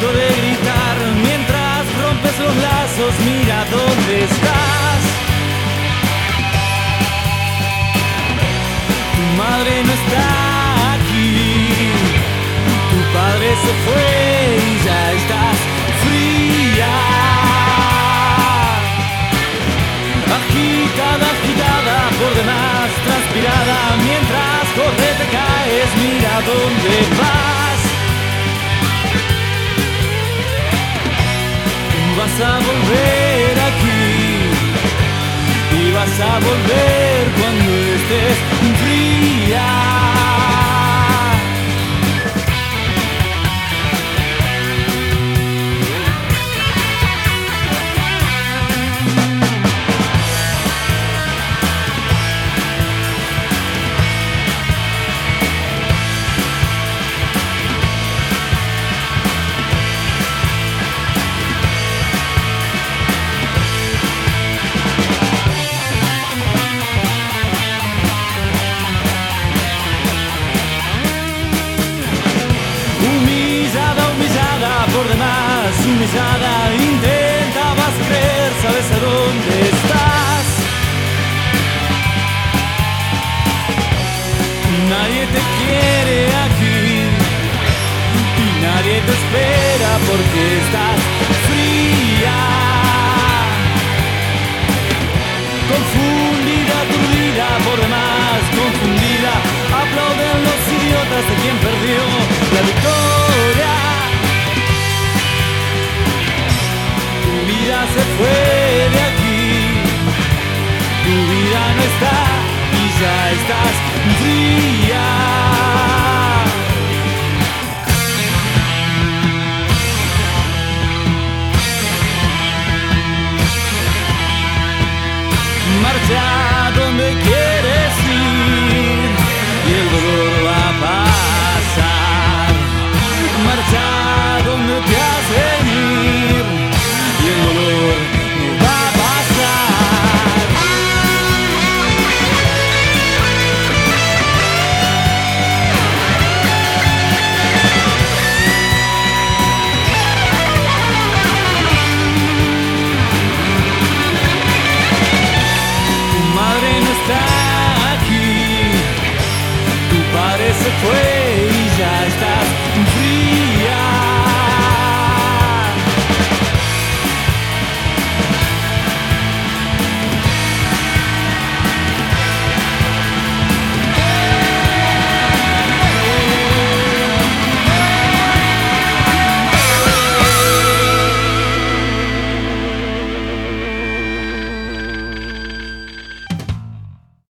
punto de gritar mientras rompes los lazos. Mira dónde estás. Tu madre no está aquí. Tu padre se fue y ya estás fría. Agitada, agitada, por demás transpirada. Mientras corre te caes, mira dónde vas. Vas a volver aquí y vas a volver cuando estés fría. Por demás humillada, intentabas creer, sabes a dónde estás. Nadie te quiere aquí y nadie te espera porque estás fría. Confundida, aturdida, por demás confundida, aplauden los idiotas de quien perdió la victoria. Se fue de aquí, tu vida no está y ya estás fría.